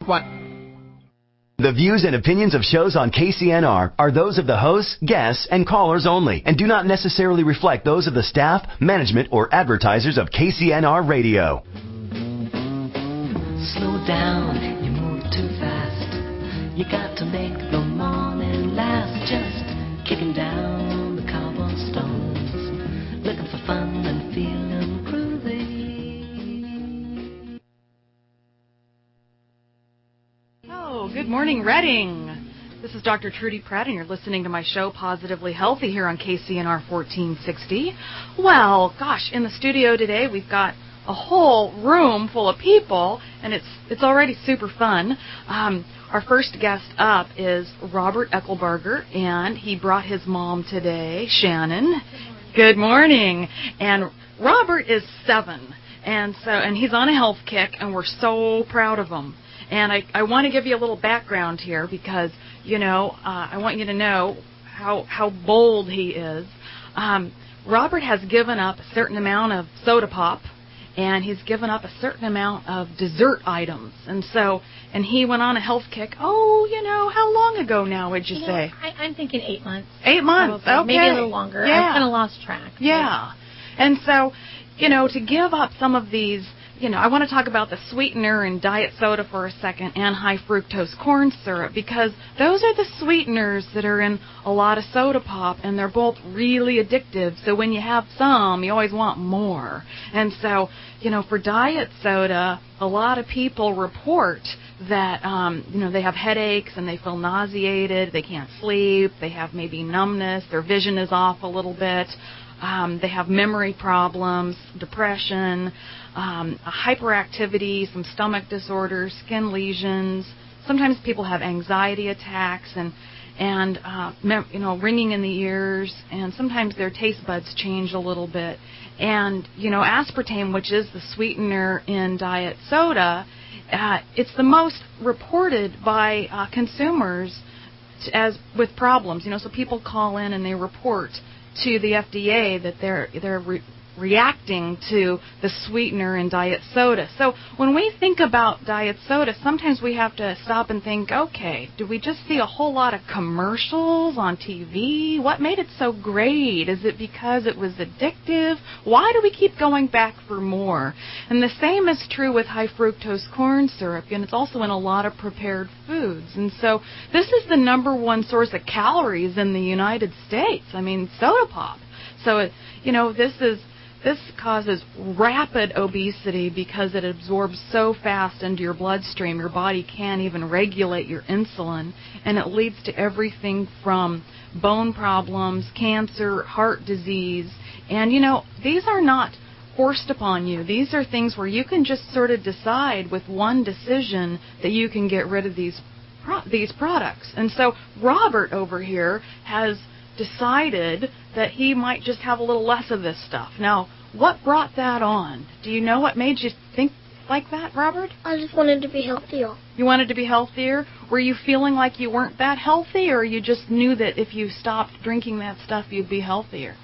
What? The views and opinions of shows on KCNR are those of the hosts, guests, and callers only, and do not necessarily reflect those of the staff, management, or advertisers of KCNR Radio. Slow down, you move too fast. You got to make the morning last. Just kicking down the cobblestones, looking for fun and feeling groovy. Oh, good morning, Reading. This is Dr. Trudy Pratt, and you're listening to my show, Positively Healthy, here on KCNR 1460. Well, gosh, in the studio today, we've got a whole room full of people, and it's already super fun. Our first guest up is Robert Eckelbarger, and he brought his mom today, Shannon. Good morning. And Robert is 7, and he's on a health kick, and we're so proud of him. And I want to give you a little background here because, I want you to know how bold he is. Robert has given up a certain amount of soda pop, and he's given up a certain amount of dessert items. And he went on a health kick, how long ago now would you say? I'm thinking 8 months. 8 months, probably. okay. Maybe a little longer. Yeah. I kind of lost track. Yeah. And so, to give up some of these, I want to talk about the sweetener in diet soda for a second and high fructose corn syrup, because those are the sweeteners that are in a lot of soda pop, and they're both really addictive. So when you have some, you always want more. And so, for diet soda, a lot of people report that, they have headaches and they feel nauseated, they can't sleep, they have maybe numbness, their vision is off a little bit. They have memory problems, depression, hyperactivity, some stomach disorders, skin lesions. Sometimes people have anxiety attacks and ringing in the ears, and sometimes their taste buds change a little bit. And, aspartame, which is the sweetener in diet soda, it's the most reported by consumers as with problems. So people call in and they report to the FDA that they're reacting to the sweetener in diet soda. So when we think about diet soda, sometimes we have to stop and think, okay, do we just see a whole lot of commercials on TV? What made it so great? Is it because it was addictive? Why do we keep going back for more? And the same is true with high fructose corn syrup, and it's also in a lot of prepared foods. And so this is the number one source of calories in the United States. I mean, soda pop. So, this causes rapid obesity because it absorbs so fast into your bloodstream, your body can't even regulate your insulin, and it leads to everything from bone problems, cancer, heart disease. And, these are not forced upon you. These are things where you can just sort of decide with one decision that you can get rid of these products. And so Robert over here has decided that he might just have a little less of this stuff. Now, what brought that on? Do you know what made you think like that, Robert? I just wanted to be healthier. You wanted to be healthier? Were you feeling like you weren't that healthy, or you just knew that if you stopped drinking that stuff, you'd be healthier?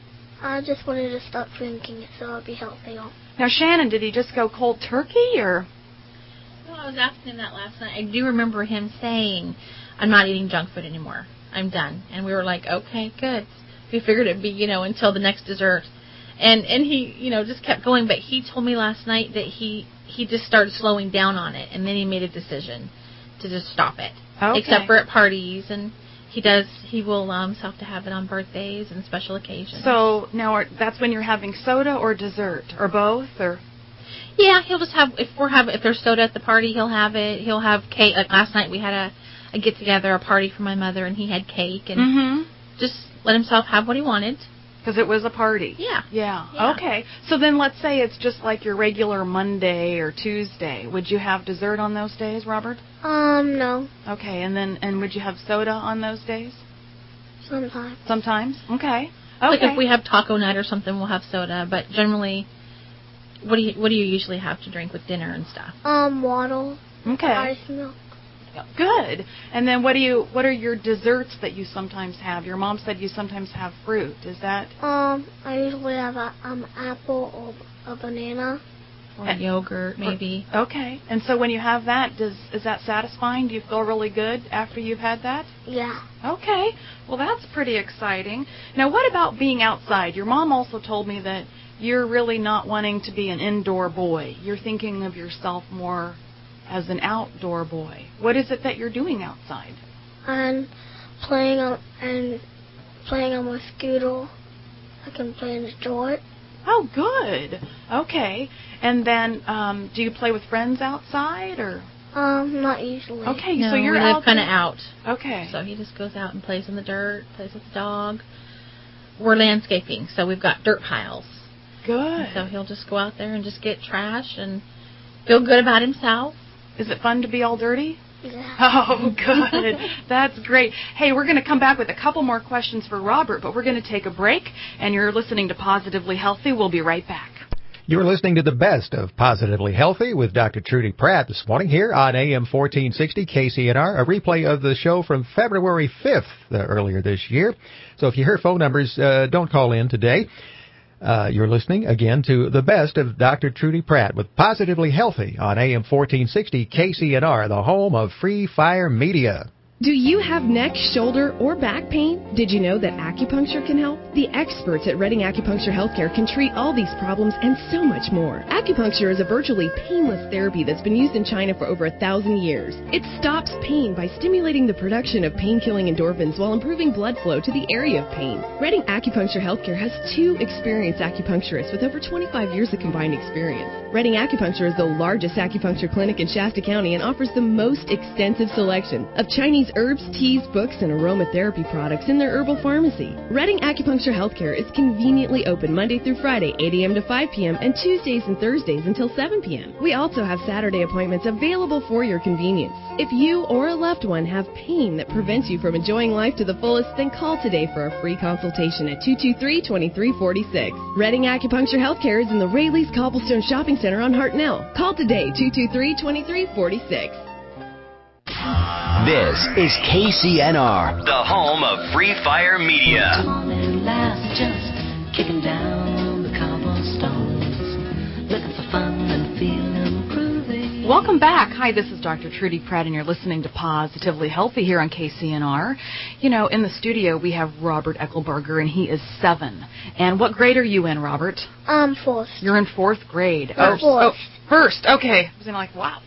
I just wanted to stop drinking it so I'd be healthier. Now, Shannon, did he just go cold turkey, or? Well, I was asking him that last night. I do remember him saying, I'm not eating junk food anymore. I'm done. And we were like, okay, good. We figured it'd be, until the next dessert. And he, just kept going. But he told me last night that he just started slowing down on it. And then he made a decision to just stop it. Okay. Except for at parties. And he will have to have it on birthdays and special occasions. So now that's when you're having soda or dessert or both, or? Yeah, he'll just have, if there's soda at the party, he'll have it. He'll have cake. Like last night we had a get-together, a party for my mother, and he had cake, and just let himself have what he wanted. Because it was a party. Yeah. Okay. So then let's say it's just like your regular Monday or Tuesday. Would you have dessert on those days, Robert? No. Okay, and would you have soda on those days? Sometimes. Sometimes? Okay. Like if we have taco night or something, we'll have soda, but generally, what do you usually have to drink with dinner and stuff? Water. Okay. Ice milk. Good. And then what are your desserts that you sometimes have? Your mom said you sometimes have fruit. Is that? I usually have an apple or a banana. or yogurt, maybe. Okay. And so when you have that, is that satisfying? Do you feel really good after you've had that? Yeah. Okay. Well, that's pretty exciting. Now, what about being outside? Your mom also told me that you're really not wanting to be an indoor boy. You're thinking of yourself more as an outdoor boy. What is it that you're doing outside? I'm playing on my scooter. I can play in the short. Oh, good. Okay. And then, do you play with friends outside, or? Not usually. Okay, No, so you're we live kind of out. Okay. So he just goes out and plays in the dirt, plays with the dog. We're landscaping, so we've got dirt piles. Good. So he'll just go out there and just get trash and feel good about himself. Is it fun to be all dirty? Yeah. Oh, good. That's great. Hey, we're going to come back with a couple more questions for Robert, but we're going to take a break, and you're listening to Positively Healthy. We'll be right back. You're listening to the best of Positively Healthy with Dr. Trudy Pratt this morning here on AM 1460 KCNR, a replay of the show from February 5th earlier this year. So if you hear phone numbers, don't call in today. You're listening again to the best of Dr. Trudy Pratt with Positively Healthy on AM 1460 KCNR, the home of Free Fire Media. Do you have neck, shoulder, or back pain? Did you know that acupuncture can help? The experts at Redding Acupuncture Healthcare can treat all these problems and so much more. Acupuncture is a virtually painless therapy that's been used in China for over 1,000 years. It stops pain by stimulating the production of pain-killing endorphins while improving blood flow to the area of pain. Redding Acupuncture Healthcare has 2 experienced acupuncturists with over 25 years of combined experience. Redding Acupuncture is the largest acupuncture clinic in Shasta County and offers the most extensive selection of Chinese herbs, teas, books, and aromatherapy products in their herbal pharmacy. Redding Acupuncture Healthcare is conveniently open Monday through Friday, 8 a.m. to 5 p.m., and Tuesdays and Thursdays until 7 p.m. We also have Saturday appointments available for your convenience. If you or a loved one have pain that prevents you from enjoying life to the fullest, then call today for a free consultation at 223-2346. Redding Acupuncture Healthcare is in the Rayleigh's Cobblestone Shopping Center on Hartnell. Call today, 223-2346. This is KCNR, the home of Free Fire Media. Morning laughs just kicking down the cobblestones, looking for fun and feeling groovy. Welcome back. Hi, this is Dr. Trudy Pratt, and you're listening to Positively Healthy here on KCNR. You know, in the studio we have Robert Eckelberger, and he is 7. And what grade are you in, Robert? Fourth. You're in 4th grade. Fourth. Oh, first. Okay. I was like, wow.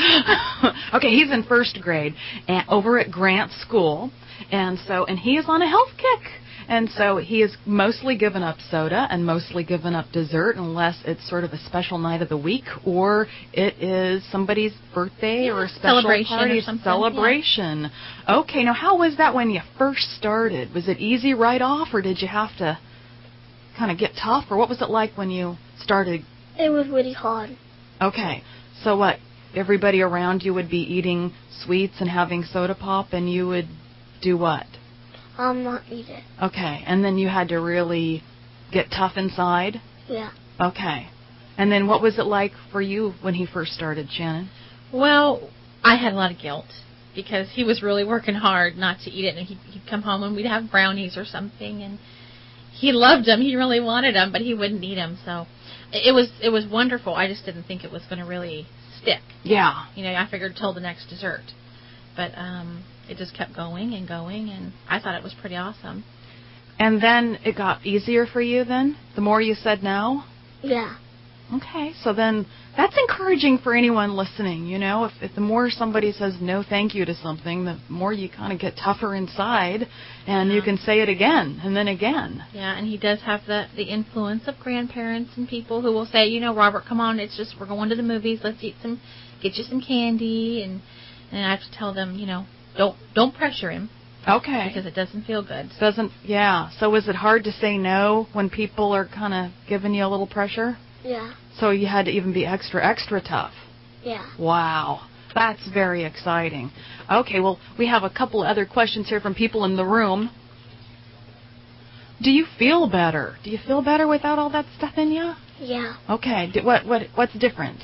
Okay, he's in 1st grade and over at Grant School, and he is on a health kick. And so he has mostly given up soda and mostly given up dessert unless it's sort of a special night of the week or it is somebody's birthday or a special party celebration. Yeah. Okay, now how was that when you first started? Was it easy right off, or did you have to kind of get tough, or what was it like when you started? It was really hard. Okay, so what? Everybody around you would be eating sweets and having soda pop, and you would do what? Not eat it. Okay, and then you had to really get tough inside? Yeah. Okay. And then what was it like for you when he first started, Shannon? Well, I had a lot of guilt because he was really working hard not to eat it, and he'd come home and we'd have brownies or something, and he loved them. He really wanted them, but he wouldn't eat them. So it was wonderful. I just didn't think it was going to really stick. Yeah. You know, I figured till the next dessert. But it just kept going, and I thought it was pretty awesome. And then it got easier for you then? The more you said no? Yeah. Okay, so then that's encouraging for anyone listening, you know. If the more somebody says no thank you to something, the more you kind of get tougher inside, and you can say it again and then again. Yeah, and he does have the influence of grandparents and people who will say, you know, Robert, come on, it's just we're going to the movies, let's get you some candy, and I have to tell them, you know, don't pressure him. Okay. Because it doesn't feel good. Yeah. So is it hard to say no when people are kind of giving you a little pressure? Yeah. So you had to even be extra tough. Yeah. Wow. That's very exciting. Okay, well, we have a couple other questions here from people in the room. Do you feel better? Do you feel better without all that stuff in you? Yeah. Okay. What's different?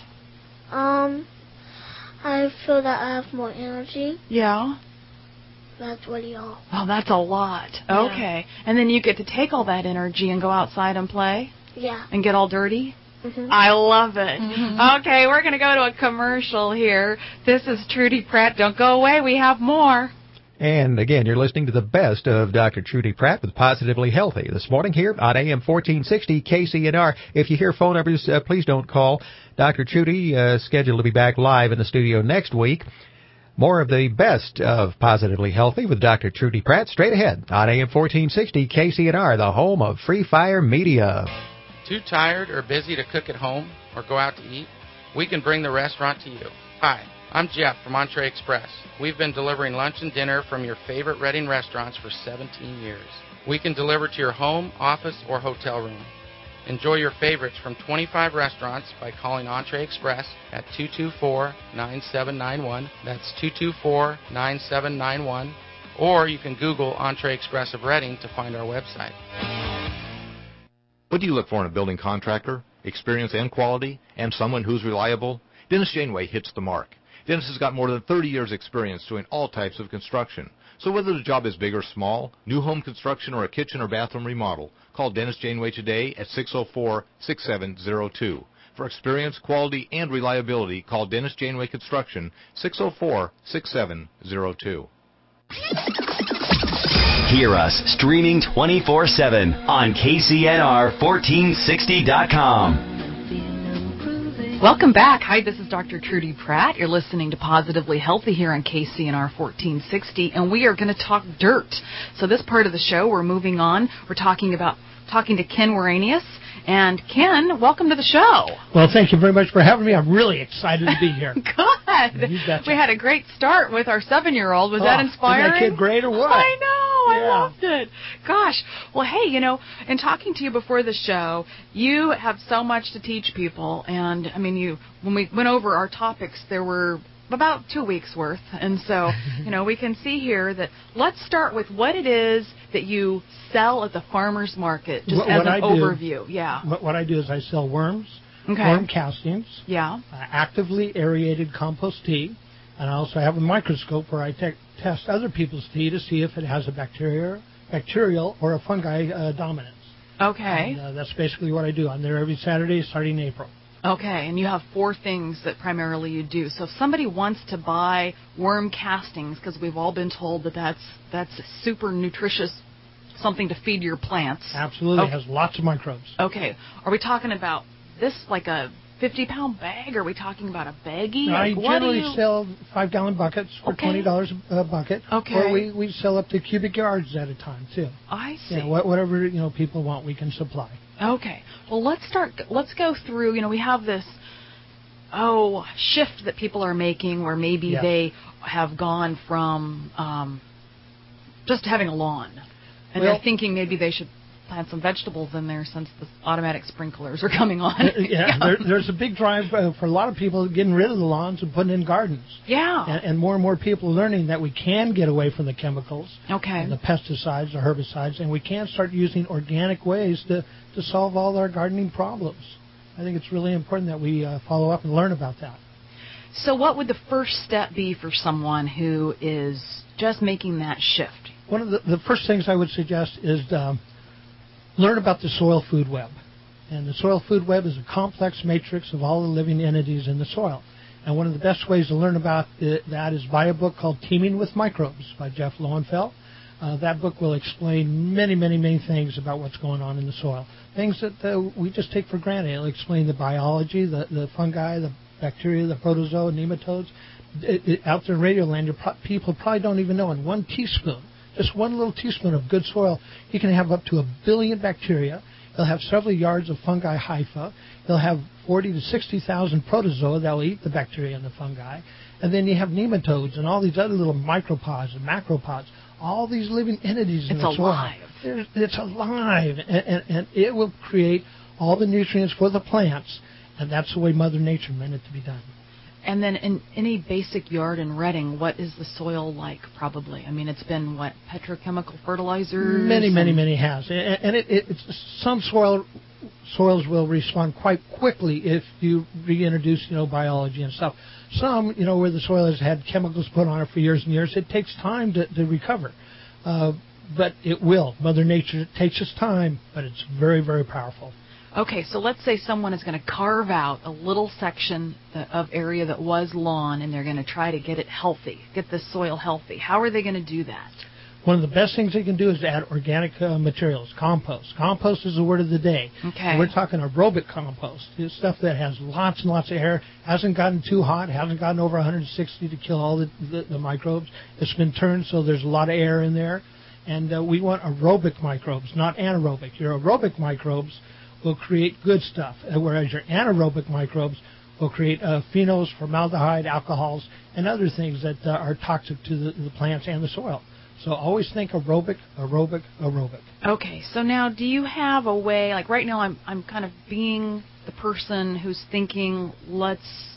I feel that I have more energy. Yeah. That's really all. Oh, that's a lot. Yeah. Okay. And then you get to take all that energy and go outside and play? Yeah. And get all dirty? I love it. Okay, we're going to go to a commercial here. This is Trudy Pratt. Don't go away. We have more. And again, you're listening to the best of Dr. Trudy Pratt with Positively Healthy this morning here on AM 1460 KCNR. If you hear phone numbers, please don't call. Dr. Trudy scheduled to be back live in the studio next week. More of the best of Positively Healthy with Dr. Trudy Pratt straight ahead on AM 1460 KCNR, the home of Free Fire Media. Too tired or busy to cook at home or go out to eat? We can bring the restaurant to you. Hi, I'm Jeff from Entree Express. We've been delivering lunch and dinner from your favorite Reading restaurants for 17 years. We can deliver to your home, office, or hotel room. Enjoy your favorites from 25 restaurants by calling Entree Express at 224-9791. That's 224-9791. Or you can Google Entree Express of Reading to find our website. What do you look for in a building contractor? Experience and quality, and someone who's reliable? Dennis Janeway hits the mark. Dennis has got more than 30 years' experience doing all types of construction. So whether the job is big or small, new home construction or a kitchen or bathroom remodel, call Dennis Janeway today at 604-6702. For experience, quality, and reliability, call Dennis Janeway Construction, 604-6702. Hear us streaming 24/7 on KCNR1460.com. Welcome back. Hi, this is Dr. Trudy Pratt. You're listening to Positively Healthy here on KCNR 1460, and we are going to talk dirt. So this part of the show, we're moving on. We're talking to Ken Waranius. And Ken, welcome to the show. Well, thank you very much for having me. I'm really excited to be here. Good. We had a great start with our 7-year-old. Was that inspiring? Isn't that kid great or what? I know. I loved it. Gosh. Well, hey, in talking to you before the show, you have so much to teach people. And, I mean, when we went over our topics, there were about 2 weeks worth. And so, we can see here that let's start with what it is that you sell at the farmer's market, just as an overview. What I do is I sell worms, worm castings, actively aerated compost tea, and I also have a microscope where I test other people's tea to see if it has a bacterial or a fungi dominance. Okay. And, that's basically what I do. I'm there every Saturday starting April. Okay, and you have 4 things that primarily you do. So if somebody wants to buy worm castings, because we've all been told that that's super nutritious, something to feed your plants. Absolutely, it has lots of microbes. Okay, are we talking about this like a 50-pound bag? Are we talking about a baggie? I generally sell 5-gallon buckets for $20 a bucket. Okay. Or we sell up to cubic yards at a time, too. I see. Yeah, whatever people want, we can supply. Okay. Well, let's go through, we have this, shift that people are making where maybe they have gone from just having a lawn. And they're thinking maybe they should plant some vegetables in there since the automatic sprinklers are coming on. There's a big drive for a lot of people getting rid of the lawns and putting in gardens. Yeah. And more and more people learning that we can get away from the chemicals, and the pesticides, the herbicides, and we can start using organic ways to solve all our gardening problems. I think it's really important that we follow up and learn about that. So what would the first step be for someone who is just making that shift? One of the first things I would suggest is learn about the soil food web. And the soil food web is a complex matrix of all the living entities in the soil. And one of the best ways to learn about that is buy a book called Teeming with Microbes by Jeff Lowenfeld. That book will explain many, many, many things about what's going on in the soil. Things that we just take for granted. It'll explain the biology, the fungi, the bacteria, the protozoa, nematodes. Out there in Radioland, people probably don't even know. In 1 teaspoon, just 1 little teaspoon of good soil, you can have up to 1 billion bacteria. You'll have several yards of fungi hypha. You'll have 40 to 60,000 protozoa that will eat the bacteria and the fungi. And then you have nematodes and all these other little micropods and macropods. All these living entities in the soil. It's alive. And it will create all the nutrients for the plants. And that's the way Mother Nature meant it to be done. And then in any basic yard in Reading, what is the soil like probably? I mean, it's been, petrochemical fertilizers? Many has. And it's some soils will respond quite quickly if you reintroduce, biology and stuff. Some, where the soil has had chemicals put on it for years and years, it takes time to recover. But it will. Mother Nature takes its time, but it's very, very powerful. Okay, so let's say someone is going to carve out a little section of area that was lawn, and they're going to try to get it healthy, get the soil healthy. How are they going to do that? One of the best things they can do is add organic materials, compost. Compost is the word of the day. Okay. And we're talking aerobic compost. It's stuff that has lots and lots of air, hasn't gotten too hot, hasn't gotten over 160 to kill all the microbes. It's been turned so there's a lot of air in there. And we want aerobic microbes, not anaerobic. Your aerobic microbes will create good stuff, whereas your anaerobic microbes will create phenols, formaldehyde, alcohols, and other things that are toxic to the plants and the soil. So always think aerobic, aerobic, aerobic. Okay, so now do you have a way, like right now I'm kind of being the person who's thinking, let's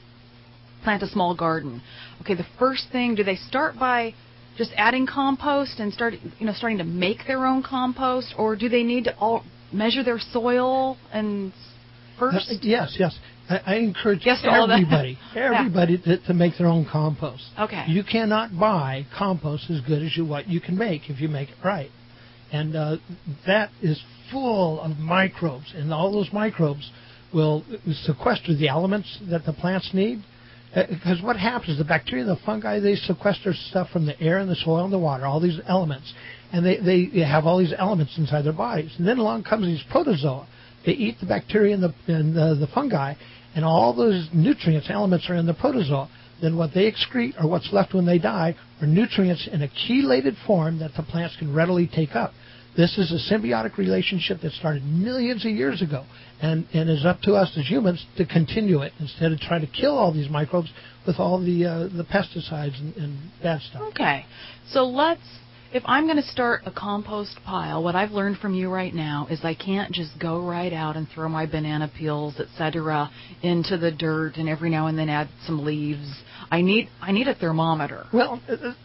plant a small garden. Okay, the first thing, do they start by just adding compost and starting to make their own compost, or do they need to all measure their soil and first? Yes. I encourage yes to all everybody yeah. to make their own compost. Okay. You cannot buy compost as good as what you can make if you make it right. And that is full of microbes, and all those microbes will sequester the elements that the plants need. Because what happens, the bacteria and the fungi, they sequester stuff from the air and the soil and the water, all these elements. And they have all these elements inside their bodies. And then along comes these protozoa. They eat the bacteria and the fungi, and all those nutrients, elements are in the protozoa. Then what they excrete, or what's left when they die, are nutrients in a chelated form that the plants can readily take up. This is a symbiotic relationship that started millions of years ago, and is up to us as humans to continue it instead of trying to kill all these microbes with all the pesticides and bad stuff. Okay, so if I'm going to start a compost pile, what I've learned from you right now is I can't just go right out and throw my banana peels, etc., into the dirt and every now and then add some leaves. I need a thermometer. Well,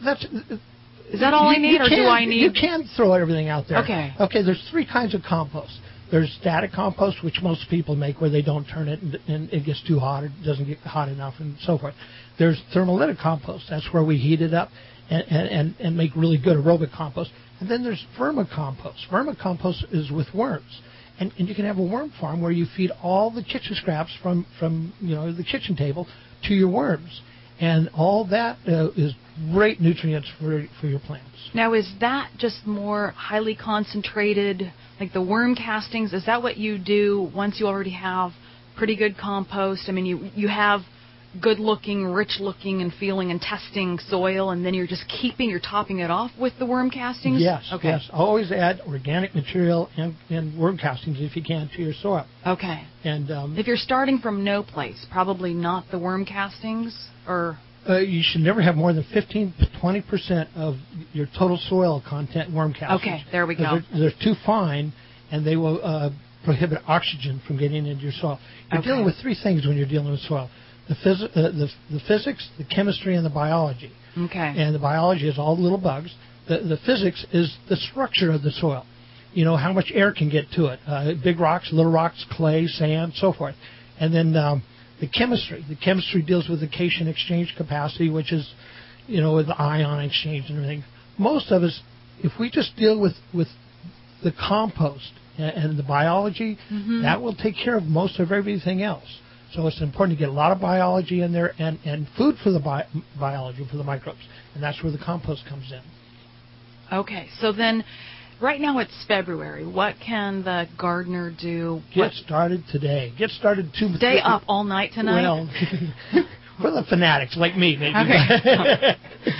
is that all I need, or do I need? You can throw everything out there. Okay. Okay, there's three kinds of compost. There's static compost, which most people make where they don't turn it and it gets too hot, it doesn't get hot enough, and so forth. There's thermolytic compost. That's where we heat it up and make really good aerobic compost. And then there's vermicompost. Vermicompost is with worms. And you can have a worm farm where you feed all the kitchen scraps from the kitchen table to your worms. And all that is great nutrients for your plants. Now, is that just more highly concentrated, like the worm castings? Is that what you do once you already have pretty good compost? I mean, you have good-looking, rich-looking and feeling and testing soil, and then you're topping it off with the worm castings? Yes, okay. Yes. Always add organic material and worm castings if you can to your soil. Okay. And if you're starting from no place, probably not the worm castings, or... you should never have more than 15 to 20% of your total soil content worm castings. Okay, there we go. They're too fine, and they will prohibit oxygen from getting into your soil. You're dealing with three things when you're dealing with soil. The physics, the chemistry, and the biology. Okay. And the biology is all the little bugs. The physics is the structure of the soil. You know, how much air can get to it. Big rocks, little rocks, clay, sand, so forth. And then the chemistry. The chemistry deals with the cation exchange capacity, which is, with the ion exchange and everything. Most of us, if we just deal with the compost and the biology, that will take care of most of everything else. So it's important to get a lot of biology in there and food for the biology, for the microbes. And that's where the compost comes in. Okay, so then right now it's February. What can the gardener do? Get started today. Get started to stay up all night tonight? Well, for the fanatics like me, maybe. Okay.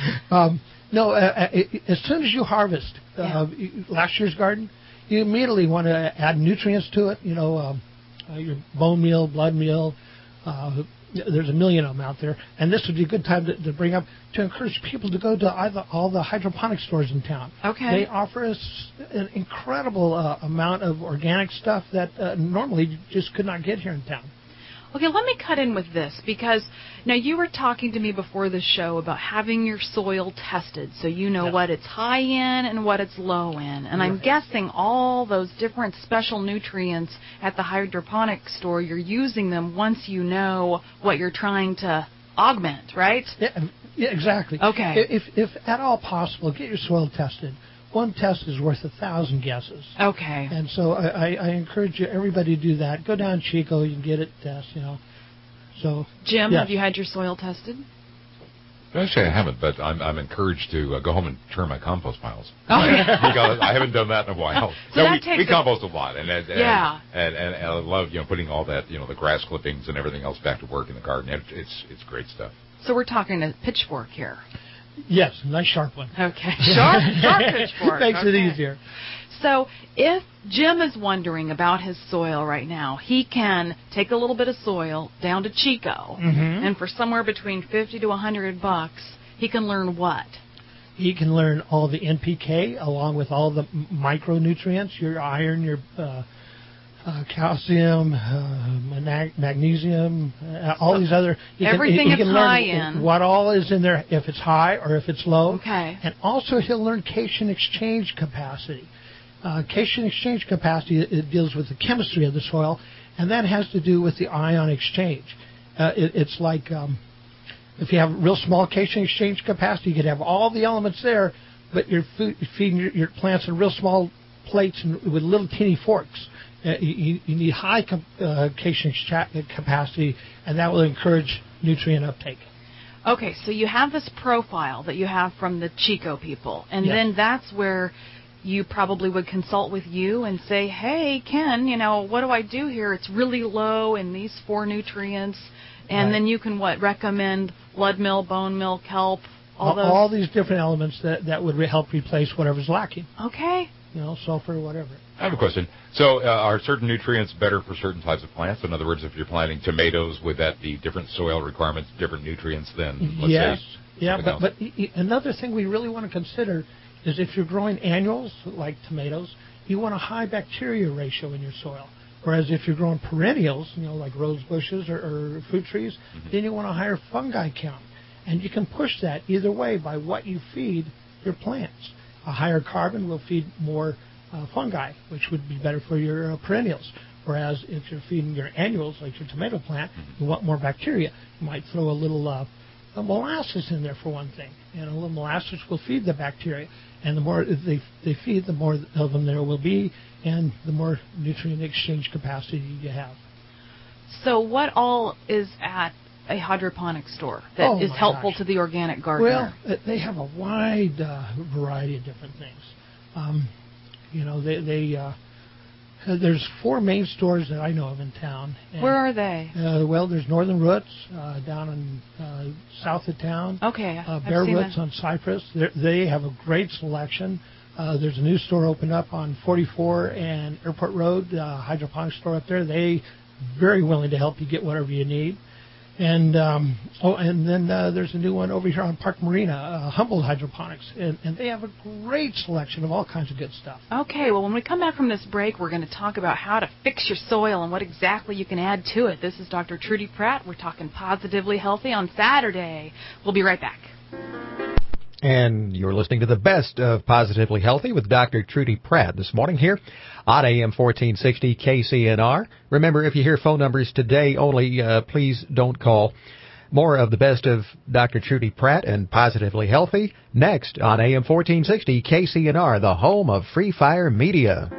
As soon as you harvest last year's garden, you immediately want to add nutrients to it, your bone meal, blood meal. There's a million of them out there. And this would be a good time to bring up, to encourage people to go to all the hydroponic stores in town. Okay. They offer us an incredible amount of organic stuff that normally you just could not get here in town. Okay, let me cut in with this, because now you were talking to me before the show about having your soil tested so you know what it's high in and what it's low in. And I'm guessing all those different special nutrients at the hydroponic store, you're using them once you know what you're trying to augment, right? Yeah, exactly. Okay. If at all possible, get your soil tested. one test is worth 1,000 guesses. Okay. And so I encourage everybody to do that. Go down Chico, you can get it tested, So, Jim, yes. have you had your soil tested? Actually, I haven't, but I'm encouraged to go home and turn my compost piles. Okay. Because I haven't done that in a while. So that takes we compost a lot, and yeah. And I love putting all that the grass clippings and everything else back to work in the garden. It's great stuff. So we're talking a pitchfork here. Yes, nice sharp one. Okay, sharp pitchfork. Makes it Okay. easier. So if Jim is wondering about his soil right now, he can take a little bit of soil down to Chico, and for somewhere between $50 to $100, he can learn what? He can learn all the NPK along with all the micronutrients, your iron, your calcium, magnesium, all these other. Everything he can high learn in. what all is in there, if it's high or if it's low. Okay. And also he'll learn cation exchange capacity. Cation exchange capacity, it deals with the chemistry of the soil, and that has to do with the ion exchange. It's like if you have real small cation exchange capacity, you could have all the elements there, but you're feeding your plants in real small plates and with little teeny forks. You need high cation capacity, and that will encourage nutrient uptake. Okay, so you have this profile that you have from the Chico people, and Yes. then that's where you probably would consult with you and say, hey, Ken, what do I do here? It's really low in these 4 nutrients. And Right. then you can, recommend blood meal, bone meal, kelp, all those? All these different elements that would help replace whatever's lacking. Okay. Sulfur, whatever. I have a question. So are certain nutrients better for certain types of plants? In other words, if you're planting tomatoes, would that be different soil requirements, different nutrients than, let's Yes. say, Yeah, something else? but another thing we really want to consider is if you're growing annuals, like tomatoes, you want a high bacteria ratio in your soil. Whereas if you're growing perennials, like rose bushes or fruit trees, then you want a higher fungi count. And you can push that either way by what you feed your plants. A higher carbon will feed more fungi, which would be better for your perennials. Whereas if you're feeding your annuals, like your tomato plant, you want more bacteria. You might throw a little molasses in there for one thing. And a little molasses will feed the bacteria. And the more they feed, the more of them there will be, and the more nutrient exchange capacity you have. So what all is at a hydroponic store that is helpful to the organic gardener? Well, they have a wide variety of different things. There's 4 main stores that I know of in town. And, where are they? There's Northern Roots down in south of town. Okay. Bear Roots on Cypress. They have a great selection. There's a new store opened up on 44 and Airport Road, hydroponic store up there. They very willing to help you get whatever you need. And then there's a new one over here on Park Marina, Humboldt Hydroponics, and they have a great selection of all kinds of good stuff. Okay, well, when we come back from this break, we're going to talk about how to fix your soil and what exactly you can add to it. This is Dr. Trudy Pratt. We're talking Positively Healthy on Saturday. We'll be right back. And you're listening to the best of Positively Healthy with Dr. Trudy Pratt this morning here on AM 1460 KCNR. Remember, if you hear phone numbers today only, please don't call. More of the best of Dr. Trudy Pratt and Positively Healthy next on AM 1460 KCNR, the home of Free Fire Media.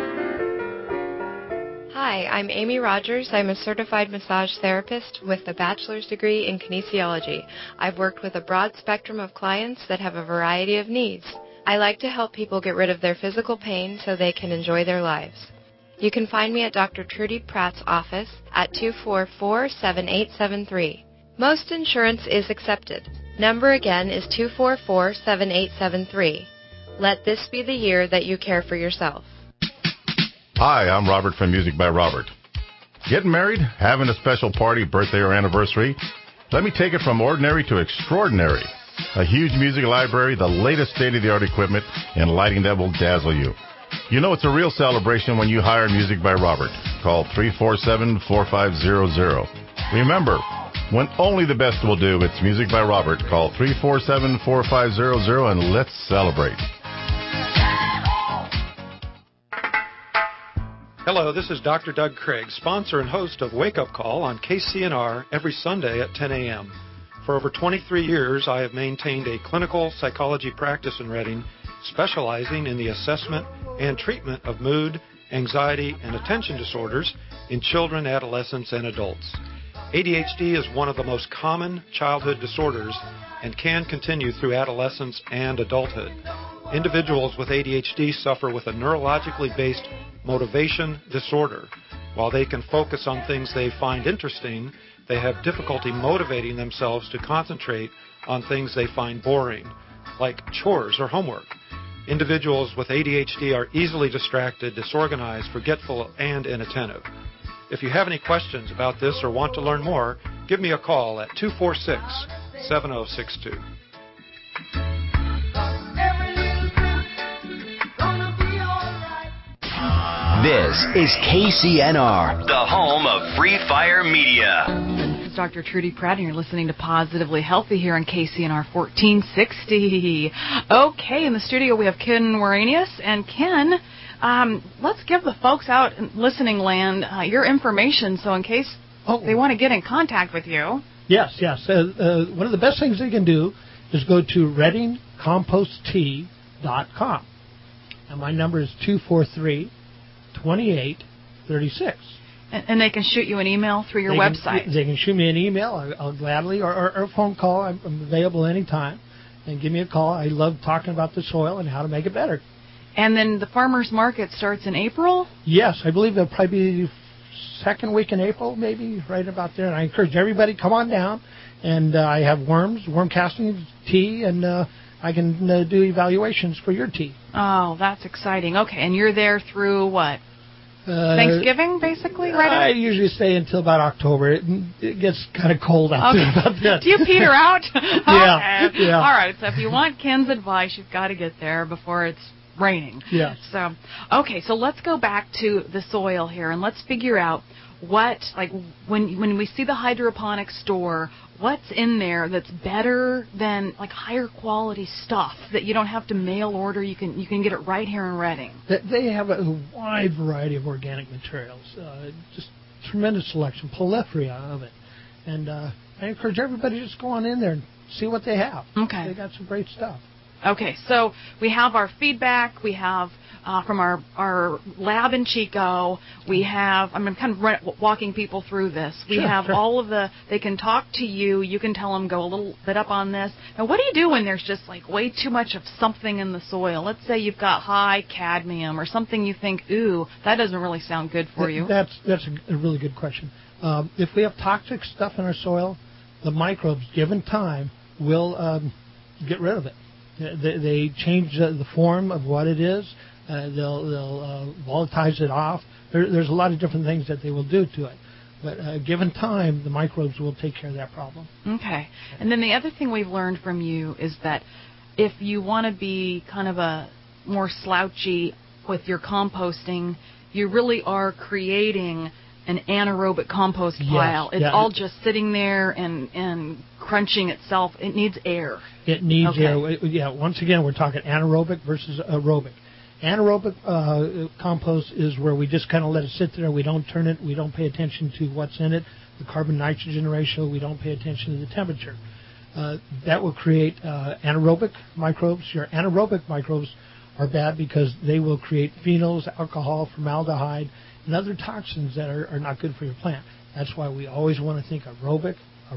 Hi, I'm Amy Rogers. I'm a certified massage therapist with a bachelor's degree in kinesiology. I've worked with a broad spectrum of clients that have a variety of needs. I like to help people get rid of their physical pain so they can enjoy their lives. You can find me at Dr. Trudy Pratt's office at 244-7873. Most insurance is accepted. Number again is 244-7873. Let this be the year that you care for yourself. Hi, I'm Robert from Music by Robert. Getting married? Having a special party, birthday, or anniversary? Let me take it from ordinary to extraordinary. A huge music library, the latest state-of-the-art equipment, and lighting that will dazzle you. You know it's a real celebration when you hire Music by Robert. Call 347-4500. Remember, when only the best will do, it's Music by Robert. Call 347-4500 and let's celebrate. Hello, this is Dr. Doug Craig, sponsor and host of Wake Up Call on KCNR every Sunday at 10 a.m. For over 23 years, I have maintained a clinical psychology practice in Reading specializing in the assessment and treatment of mood, anxiety, and attention disorders in children, adolescents, and adults. ADHD is one of the most common childhood disorders and can continue through adolescence and adulthood. Individuals with ADHD suffer with a neurologically based motivation disorder. While they can focus on things they find interesting, they have difficulty motivating themselves to concentrate on things they find boring, like chores or homework. Individuals with ADHD are easily distracted, disorganized, forgetful, and inattentive. If you have any questions about this or want to learn more, give me a call at 246-7062. This is KCNR, the home of Free Fire Media. This is Dr. Trudy Pratt, and you're listening to Positively Healthy here on KCNR 1460. Okay, in the studio we have Ken Waranius. And Ken, let's give the folks out in listening land your information, so in case they want to get in contact with you. Yes. One of the best things they can do is go to ReddingCompostTea.com. And my number is 243-2836. And they can shoot you an email through your website. They can shoot me an email. I'll gladly, or a phone call. I'm available anytime. And give me a call. I love talking about the soil and how to make it better. And then the farmers market starts in April? Yes, I believe it'll probably be second week in April, maybe, right about there. And I encourage everybody, come on down. And I have worm castings, tea, and I can do evaluations for your tea. Oh, that's exciting. Okay, and you're there through what? Thanksgiving, basically, right? I usually stay until about October. It gets kind of cold out there about that. Do you peter out? Yeah. All right, so if you want Ken's advice, you've got to get there before it's raining. Yes. So, okay, so let's go back to the soil here, and let's figure out what, like, when we see the hydroponic store, what's in there that's better than, like, higher quality stuff that you don't have to mail order? You can get it right here in Redding. They have a wide variety of organic materials, just tremendous selection, plethora of it. And I encourage everybody to just go on in there and see what they have. Okay. They got some great stuff. Okay, so we have our feedback. We have from our lab in Chico. We have, I'm kind of walking people through this. We have all of they can talk to you. You can tell them, go a little bit up on this. Now, what do you do when there's just like way too much of something in the soil? Let's say you've got high cadmium or something you think, ooh, that doesn't really sound good for you. That's a really good question. If we have toxic stuff in our soil, the microbes, given time, will get rid of it. They change the form of what it is. They'll volatilize it off. There's a lot of different things that they will do to it. But given time, the microbes will take care of that problem. Okay. And then the other thing we've learned from you is that if you want to be kind of a more slouchy with your composting, you really are creating an anaerobic compost pile. It's all just sitting there and crunching itself. It needs air. It needs air. Yeah, once again, we're talking anaerobic versus aerobic. Anaerobic compost is where we just kind of let it sit there. We don't turn it. We don't pay attention to what's in it, the carbon-nitrogen ratio. We don't pay attention to the temperature. That will create anaerobic microbes. Your anaerobic microbes are bad because they will create phenols, alcohol, formaldehyde, and other toxins that are not good for your plant. That's why we always want to think aerobic.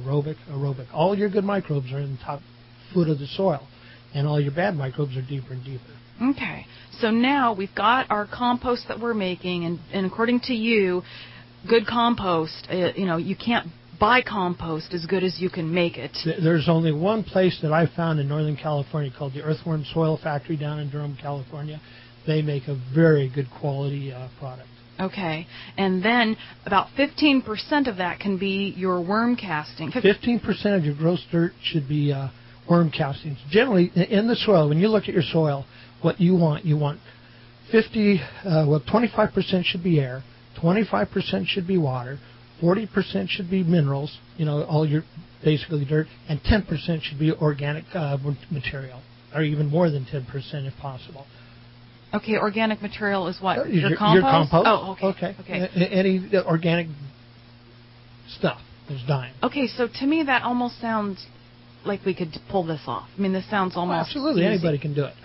All your good microbes are in the top foot of the soil, and all your bad microbes are deeper and deeper. Okay. So now we've got our compost that we're making, and according to you, good compost, you can't buy compost as good as you can make it. There's only one place that I found in Northern California called the Earthworm Soil Factory down in Durham, California. They make a very good quality product. Okay. And then about 15% of that can be your worm casting. 15% of your gross dirt should be worm castings. Generally, in the soil, when you look at your soil, what you want 25% should be air, 25% should be water, 40% should be minerals, all your basically dirt, and 10% should be organic material, or even more than 10% if possible. Okay, organic material is what? Your compost? Your compost. Oh, okay. Any organic stuff is dying. Okay, so to me that almost sounds like we could pull this off. I mean, this sounds almost absolutely easy. Anybody can do it. Okay.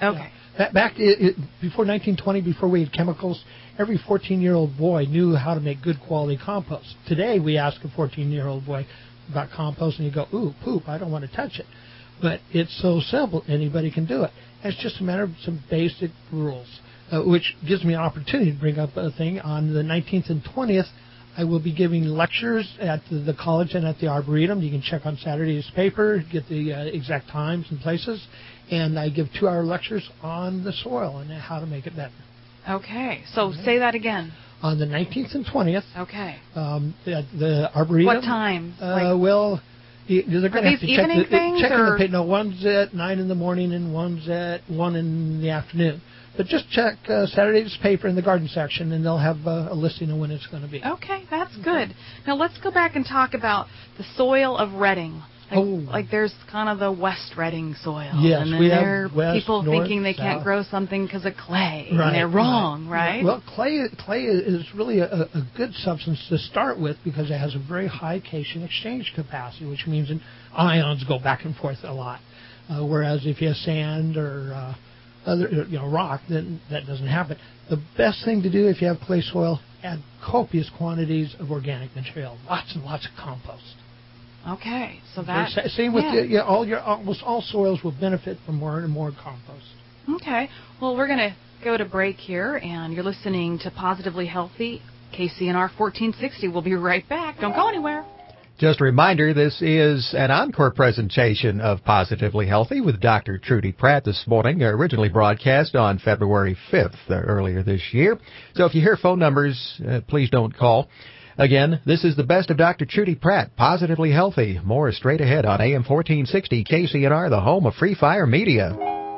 Before 1920, before we had chemicals, every 14-year-old boy knew how to make good quality compost. Today, we ask a 14-year-old boy about compost, and you go, ooh, poop, I don't want to touch it. But it's so simple, anybody can do it. And it's just a matter of some basic rules, which gives me an opportunity to bring up a thing. On the 19th and 20th, I will be giving lectures at the college and at the Arboretum. You can check on Saturday's paper, get the exact times and places. And I give 2-hour lectures on the soil and how to make it better. Okay, so say that again. On the 19th and 20th. Okay. At the Arboretum. What time? Well, they're going to have to check the page. No, one's at 9 in the morning and one's at 1 in the afternoon. But just check Saturday's paper in the garden section, and they'll have a listing of when it's going to be. Okay, that's good. Now let's go back and talk about the soil of Reading. Like there's kind of the West Reading soil. Yes, and then we there have are West, people North, thinking they South. can't grow something because of clay. Right, And they're wrong, right? Well, clay is really a good substance to start with because it has a very high cation exchange capacity, which means ions go back and forth a lot. Whereas if you have sand or other rock, then that doesn't happen. The best thing to do if you have clay soil, add copious quantities of organic material, lots and lots of compost. Okay, so that same with almost all soils will benefit from more and more compost. Okay, well we're going to go to break here, and you're listening to Positively Healthy, KCNR 1460. We'll be right back. Don't go anywhere. Just a reminder, this is an encore presentation of Positively Healthy with Dr. Trudy Pratt this morning, originally broadcast on February 5th, earlier this year. So if you hear phone numbers, please don't call. Again, this is the best of Dr. Trudy Pratt, Positively Healthy. More straight ahead on AM 1460 KCNR, the home of Free Fire Media.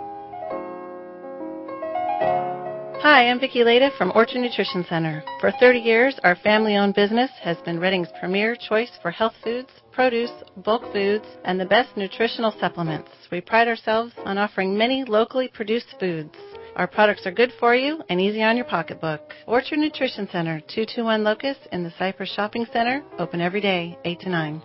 Hi, I'm Vicki Leda from Orchard Nutrition Center. For 30 years, our family-owned business has been Reading's premier choice for health foods, produce, bulk foods, and the best nutritional supplements. We pride ourselves on offering many locally produced foods. Our products are good for you and easy on your pocketbook. Orchard Nutrition Center, 221 Locust in the Cypress Shopping Center, open every day, 8 to 9.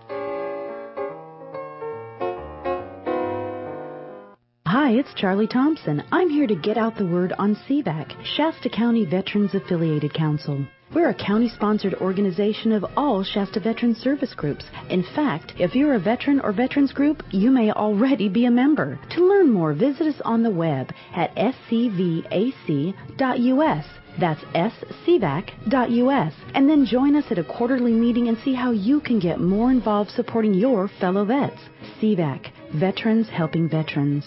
Hi, it's Charlie Thompson. I'm here to get out the word on CVAC, Shasta County Veterans Affiliated Council. We're a county-sponsored organization of all Shasta Veteran Service Groups. In fact, if you're a veteran or veterans group, you may already be a member. To learn more, visit us on the web at scvac.us. That's scvac.us. And then join us at a quarterly meeting and see how you can get more involved supporting your fellow vets. CVAC, Veterans Helping Veterans.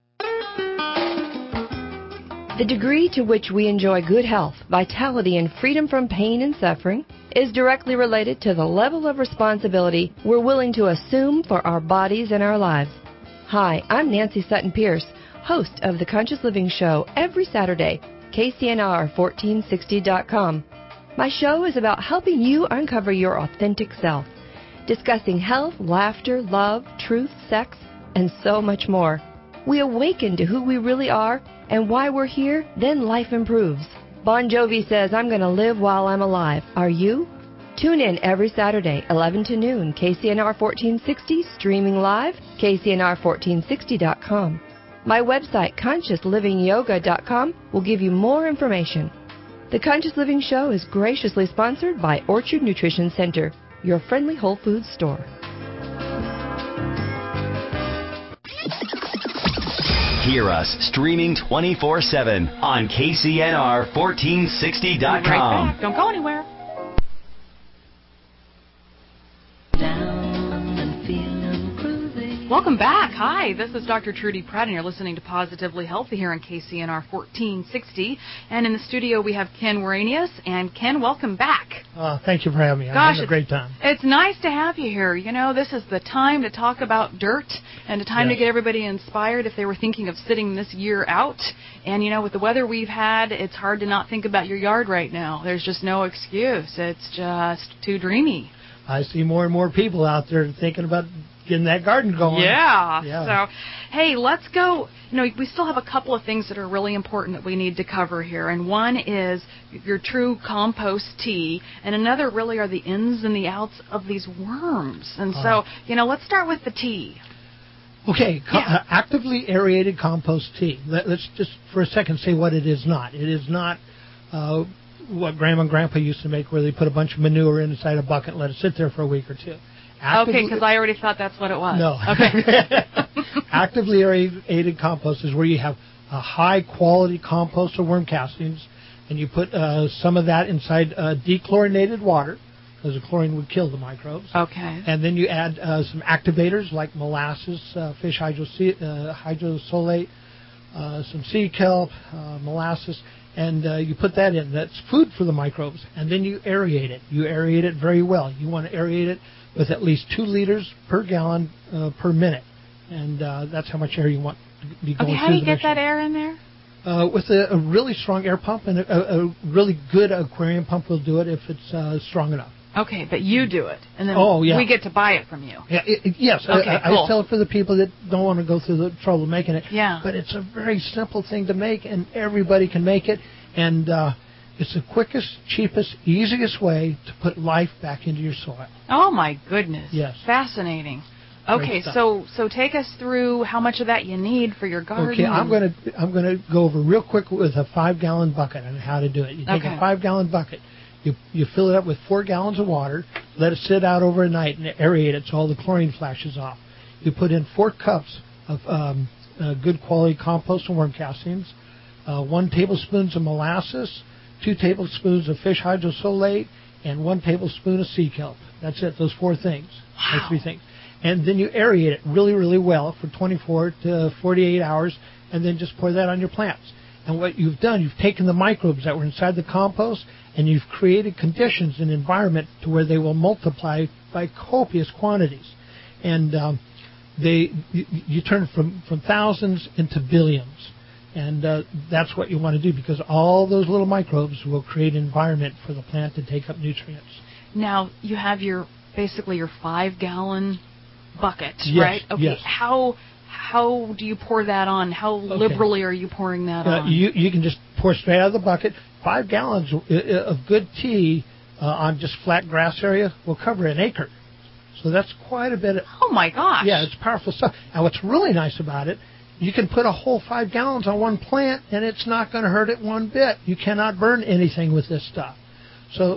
The degree to which we enjoy good health, vitality, and freedom from pain and suffering is directly related to the level of responsibility we're willing to assume for our bodies and our lives. Hi, I'm Nancy Sutton Pierce, host of The Conscious Living Show every Saturday, KCNR1460.com. My show is about helping you uncover your authentic self, discussing health, laughter, love, truth, sex, and so much more. We awaken to who we really are and why we're here, then life improves. Bon Jovi says, I'm going to live while I'm alive. Are you? Tune in every Saturday, 11 to noon, KCNR 1460, streaming live, KCNR1460.com. My website, ConsciousLivingYoga.com, will give you more information. The Conscious Living Show is graciously sponsored by Orchard Nutrition Center, your friendly Whole Foods store. Hear us streaming 24/7 on KCNR1460.com. Right back. Don't go anywhere. Welcome back. Hi, this is Dr. Trudy Pratt, and you're listening to Positively Healthy here on KCNR 1460. And in the studio, we have Ken Waranius. And Ken, welcome back. Thank you for having me. I'm having a great time. It's nice to have you here. You know, this is the time to talk about dirt and the time to get everybody inspired if they were thinking of sitting this year out. And, you know, with the weather we've had, it's hard to not think about your yard right now. There's just no excuse. It's just too dreamy. I see more and more people out there thinking about getting that garden going. Yeah. So, hey, let's go. You know, we still have a couple of things that are really important that we need to cover here. And one is your true compost tea. And another really are the ins and the outs of these worms. And so, you know, let's start with the tea. Okay, actively aerated compost tea. Let's just for a second say what it is not. It is not what Grandma and Grandpa used to make, where they put a bunch of manure inside a bucket and let it sit there for a week or two. Okay, because I already thought that's what it was. No. Okay. Actively aerated compost is where you have a high-quality compost or worm castings, and you put some of that inside dechlorinated water, because the chlorine would kill the microbes. Okay. And then you add some activators like molasses, fish hydrosolate, some sea kelp, molasses, and you put that in. That's food for the microbes. And then you aerate it. You aerate it very well. You want to aerate it with at least 2 liters per gallon per minute. And that's how much air you want to be going through. How do you get that air in there? With a really strong air pump, and a really good aquarium pump will do it if it's strong enough. Okay, but you do it, and then we get to buy it from you. Yeah, yes, okay, cool. I sell it for the people that don't want to go through the trouble of making it. Yeah. But it's a very simple thing to make, and everybody can make it. And it's the quickest, cheapest, easiest way to put life back into your soil. Oh, my goodness. Yes. Fascinating. Okay, so take us through how much of that you need for your garden. Okay, I'm gonna go over real quick with a 5-gallon bucket on how to do it. You take a 5-gallon bucket. You fill it up with 4 gallons of water, let it sit out over a night, and aerate it so all the chlorine flashes off. You put in 4 cups of good quality compost and worm castings, 1 tablespoon of molasses, 2 tablespoons of fish hydrosolate, and 1 tablespoon of sea kelp. That's it, those 4 things. Wow. Those 3 things. And then you aerate it really, really well for 24 to 48 hours, and then just pour that on your plants. And what you've done, you've taken the microbes that were inside the compost, and you've created conditions and environment to where they will multiply by copious quantities. And you turn from thousands into billions. And that's what you want to do, because all those little microbes will create an environment for the plant to take up nutrients. Now, you have basically your 5-gallon bucket, yes, right? Okay. Yes. How do you pour that on? How liberally are you pouring that on? You can just pour straight out of the bucket. 5 gallons of good tea on just flat grass area will cover an acre. So that's quite a bit. Oh, my gosh. Yeah, it's powerful stuff. And what's really nice about it, you can put a whole 5 gallons on one plant, and it's not going to hurt it one bit. You cannot burn anything with this stuff. So,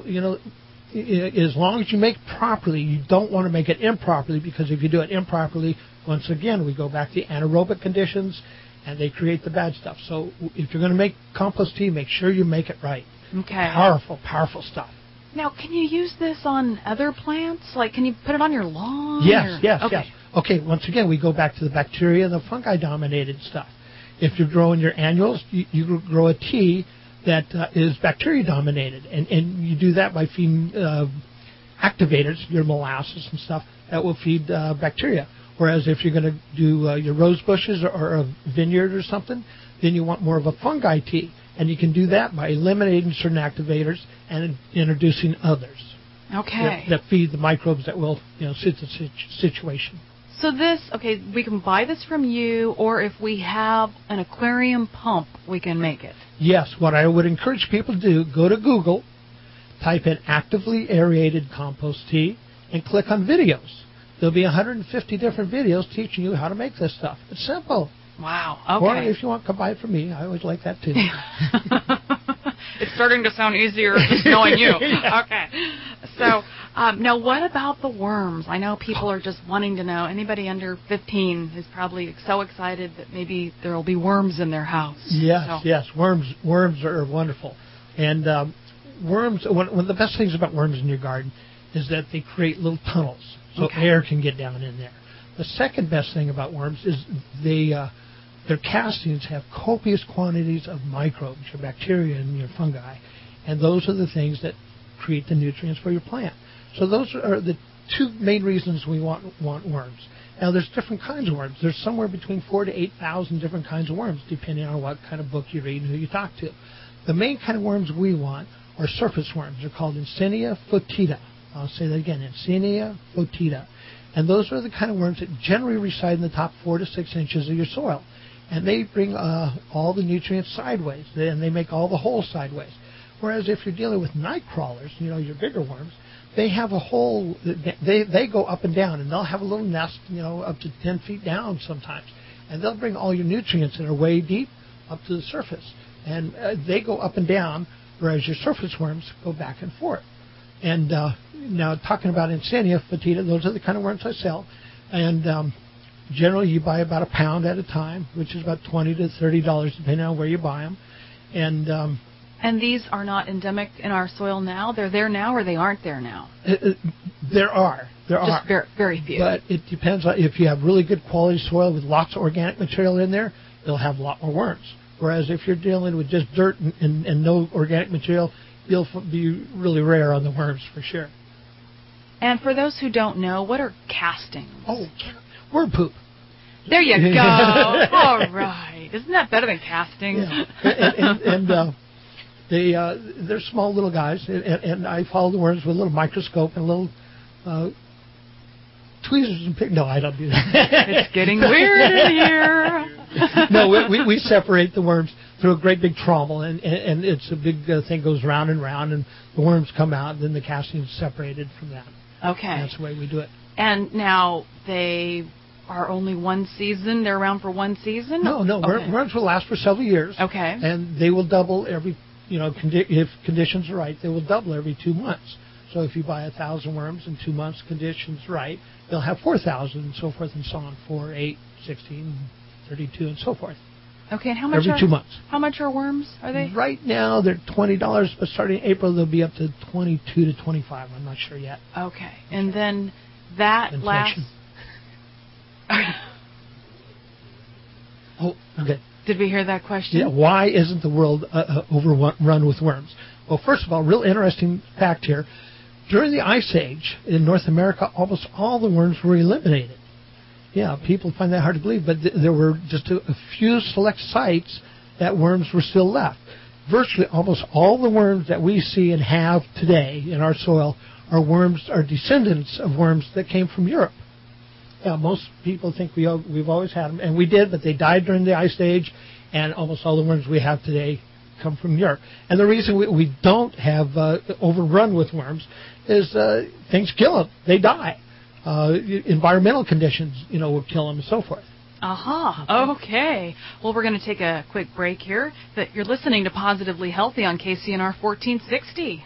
as long as you make properly, you don't want to make it improperly, because if you do it improperly, once again, we go back to anaerobic conditions, and they create the bad stuff. So if you're going to make compost tea, make sure you make it right. Okay. Powerful, powerful stuff. Now, can you use this on other plants? Like, can you put it on your lawn? Yes, yes. Okay, once again, we go back to the bacteria and the fungi-dominated stuff. If you're growing your annuals, you grow a tea that is bacteria-dominated, and you do that by feeding activators, your molasses and stuff, that will feed bacteria. Whereas if you're going to do your rose bushes or a vineyard or something, then you want more of a fungi tea. And you can do that by eliminating certain activators and introducing others. Okay. That feed the microbes that will suit the situation. So we can buy this from you, or if we have an aquarium pump, we can make it. Yes. What I would encourage people to do, go to Google, type in actively aerated compost tea, and click on videos. There'll be 150 different videos teaching you how to make this stuff. It's simple. Wow. Okay. Or if you want to buy it from me, I always like that too. It's starting to sound easier just knowing you. Okay. So now what about the worms? I know people are just wanting to know. Anybody under 15 is probably so excited that maybe there will be worms in their house. Yes. Worms are wonderful. And worms, one of the best things about worms in your garden is that they create little tunnels so air can get down in there. The second best thing about worms is their castings have copious quantities of microbes, your bacteria and your fungi, and those are the things that create the nutrients for your plant. So those are the 2 main reasons we want worms. Now, there's different kinds of worms. There's somewhere between 4,000 to 8,000 different kinds of worms, depending on what kind of book you read and who you talk to. The main kind of worms we want are surface worms. They're called Yersinia foetida. I'll say that again, Yersinia foetida. And those are the kind of worms that generally reside in the top 4 to 6 inches of your soil. And they bring all the nutrients sideways, and they make all the holes sideways. Whereas if you're dealing with night crawlers, your bigger worms, they have a hole. They go up and down, and they'll have a little nest, up to 10 feet down sometimes, and they'll bring all your nutrients that are way deep up to the surface, and they go up and down, whereas your surface worms go back and forth. And now talking about Insania foetida, those are the kind of worms I sell, and generally you buy about a pound at a time, which is about $20 to $30 depending on where you buy them, And these are not endemic in our soil now? They're there now, or they aren't there now? There are. Just very few. But it depends on if you have really good quality soil with lots of organic material in there, they'll have a lot more worms. Whereas if you're dealing with just dirt and no organic material, you'll be really rare on the worms for sure. And for those who don't know, what are castings? Oh, worm poop. There you go. All right. Isn't that better than castings? Yeah. They're small little guys, and I follow the worms with a little microscope and little tweezers and picks. No, I don't do that. It's getting weird in here. No, we separate the worms through a great big trommel, and it's a big thing goes round and round, and the worms come out, and then the casting is separated from that. Okay. And that's the way we do it. And now they are only one season? They're around for one season? No. Okay. Worms will last for several years. Okay. And they will double every, if conditions are right, they will double every 2 months. So if you buy 1,000 worms in 2 months, conditions right, they'll have 4,000 and so forth and so on, 4, 8, 16, 32, and so forth. Okay, and how much every 2 months. How much are worms? Are they? Right now they're $20, but starting April they'll be up to $22 to $25. I'm not sure yet. Okay, and then that Inflation. Oh, okay. Did we hear that question? Yeah. Why isn't the world overrun with worms? Well, first of all, real interesting fact here. During the Ice Age in North America, almost all the worms were eliminated. Yeah, people find that hard to believe, but there were just a few select sites that worms were still left. Virtually almost all the worms that we see and have today in our soil are descendants of worms that came from Europe. Yeah, most people think we've always had them, and we did, but they died during the Ice Age, and almost all the worms we have today come from Europe. And the reason we don't have overrun with worms is things kill them. They die. Environmental conditions, will kill them and so forth. Okay. Well, we're going to take a quick break here. You're listening to Positively Healthy on KCNR 1460.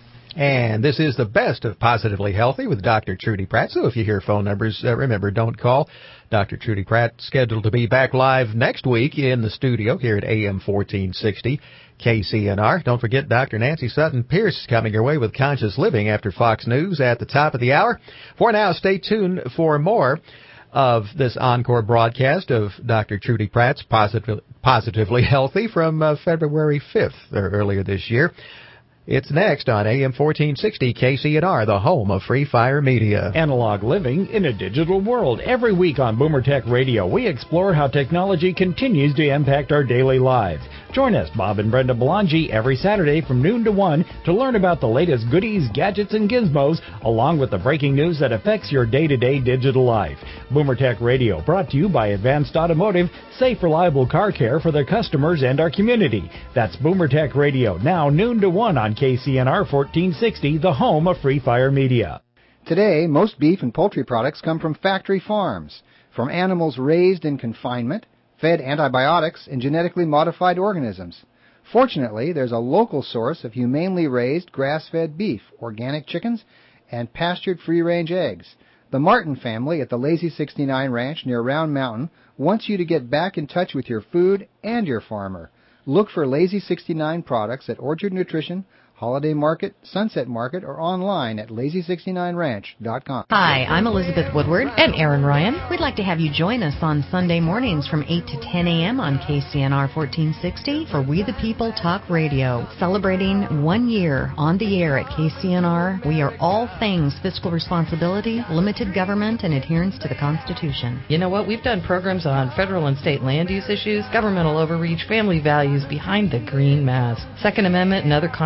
And this is the best of Positively Healthy with Dr. Trudy Pratt. So if you hear phone numbers, remember, don't call. Dr. Trudy Pratt scheduled to be back live next week in the studio here at AM 1460 KCNR. Don't forget Dr. Nancy Sutton Pierce coming your way with Conscious Living after Fox News at the top of the hour. For now, stay tuned for more of this encore broadcast of Dr. Trudy Pratt's Positively Healthy from February 5th, or earlier this year. It's next on AM 1460 KCNR, the home of Free Fire Media. Analog living in a digital world. Every week on Boomer Tech Radio, we explore how technology continues to impact our daily lives. Join us, Bob and Brenda Belangi, every Saturday from noon to 1 to learn about the latest goodies, gadgets, and gizmos, along with the breaking news that affects your day-to-day digital life. Boomer Tech Radio, brought to you by Advanced Automotive, safe, reliable car care for their customers and our community. That's Boomer Tech Radio, now noon to 1 on KCNR 1460, the home of Free Fire Media. Today, most beef and poultry products come from factory farms, from animals raised in confinement, fed antibiotics and genetically modified organisms. Fortunately, there's a local source of humanely raised grass-fed beef, organic chickens, and pastured free-range eggs. The Martin family at the Lazy 69 Ranch near Round Mountain wants you to get back in touch with your food and your farmer. Look for Lazy 69 products at Orchard Nutrition, Holiday Market, Sunset Market, or online at lazy69ranch.com. Hi, I'm Elizabeth Woodward and Aaron Ryan. We'd like to have you join us on Sunday mornings from 8 to 10 a.m. on KCNR 1460 for We the People Talk Radio. Celebrating 1 year on the air at KCNR, we are all things fiscal responsibility, limited government, and adherence to the Constitution. You know what? We've done programs on federal and state land use issues, governmental overreach, family values behind the green mask, Second Amendment, and other constitutional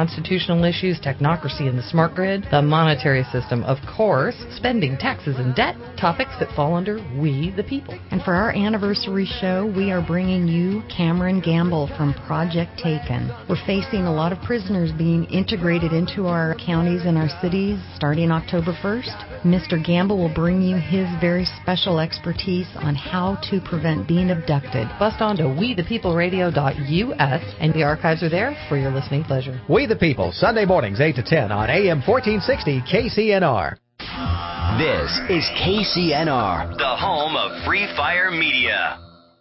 educational issues, technocracy and the smart grid, the monetary system, of course, spending, taxes, and debt, topics that fall under We the People. And for our anniversary show, we are bringing you Cameron Gamble from Project Taken. We're facing a lot of prisoners being integrated into our counties and our cities starting October 1st. Mr. Gamble will bring you his very special expertise on how to prevent being abducted. Bust on to wethepeopleradio.us, and the archives are there for your listening pleasure. We the People, Sunday mornings 8 to 10 on AM 1460 KCNR. This is KCNR, the home of Free Fire Media.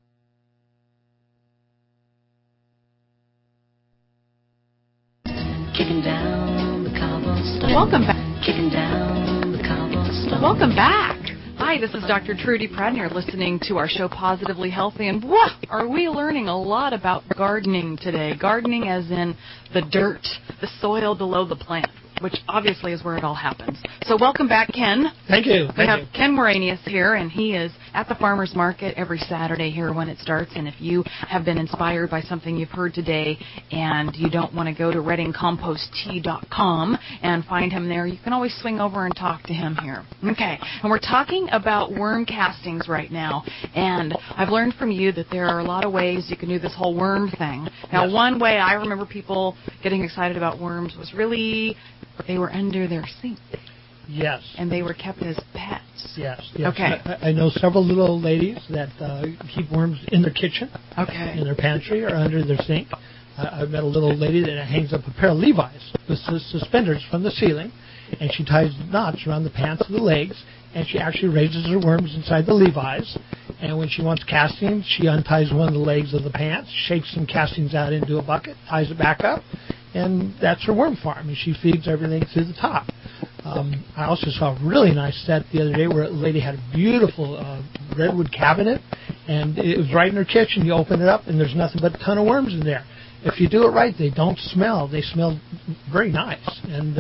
Kicking down the cobblestone. Welcome back. Kicking down the cobblestone. Welcome back. Hi, this is Dr. Trudy Pratt, and you're listening to our show Positively Healthy. And wow, are we learning a lot about gardening today? Gardening as in the dirt, the soil below the plant, which obviously is where it all happens. So welcome back, Ken. Thank you. We have Ken Moranius here, and he is at the farmer's market every Saturday here when it starts. And if you have been inspired by something you've heard today and you don't want to go to ReadingCompostTea.com and find him there, you can always swing over and talk to him here. Okay, and we're talking about worm castings right now. And I've learned from you that there are a lot of ways you can do this whole worm thing. Now, one way I remember people getting excited about worms was really they were under their sink. Yes. And they were kept as pets. Yes. Okay. I know several little old ladies that keep worms in their kitchen, in their pantry, or under their sink. I've met a little old lady that hangs up a pair of Levi's with suspenders from the ceiling, and she ties knots around the pants of the legs, and she actually raises her worms inside the Levi's. And when she wants castings, she unties one of the legs of the pants, shakes some castings out into a bucket, ties it back up, and that's her worm farm, and she feeds everything through the top. I also saw a really nice set the other day where a lady had a beautiful redwood cabinet, and it was right in her kitchen. You open it up, and there's nothing but a ton of worms in there. If you do it right, they don't smell. They smell very nice, and